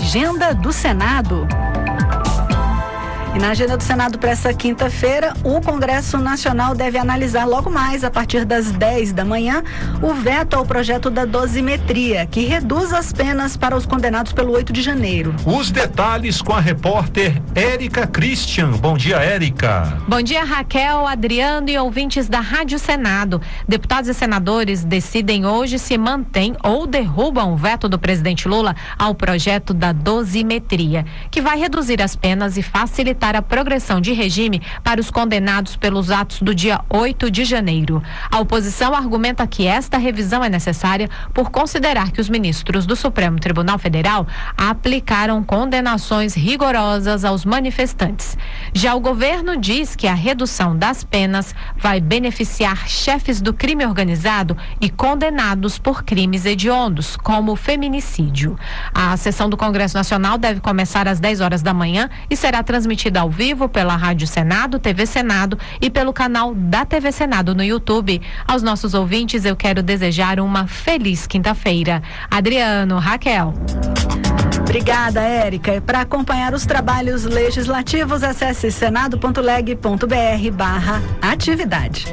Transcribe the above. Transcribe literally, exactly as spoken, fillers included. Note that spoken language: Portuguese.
Agenda do Senado. E na agenda do Senado para essa quinta-feira, o Congresso Nacional deve analisar logo mais, a partir das dez da manhã, o veto ao projeto da dosimetria, que reduz as penas para os condenados pelo oito de janeiro. Os detalhes com a repórter Érica Christian. Bom dia, Érica. Bom dia, Raquel, Adriano e ouvintes da Rádio Senado. Deputados e senadores decidem hoje se mantém ou derrubam o veto do presidente Lula ao projeto da dosimetria, que vai reduzir as penas e facilitar a progressão de regime para os condenados pelos atos do dia oito de janeiro. A oposição argumenta que esta revisão é necessária por considerar que os ministros do Supremo Tribunal Federal aplicaram condenações rigorosas aos manifestantes. Já o governo diz que a redução das penas vai beneficiar chefes do crime organizado e condenados por crimes hediondos, como feminicídio. A sessão do Congresso Nacional deve começar às dez horas da manhã e será transmitida ao vivo pela Rádio Senado, T V Senado e pelo canal da T V Senado no YouTube. Aos nossos ouvintes, eu quero desejar uma feliz quinta-feira. Adriano, Raquel. Obrigada, Érica. Para acompanhar os trabalhos legislativos, acesse senado ponto leg ponto br barra atividade.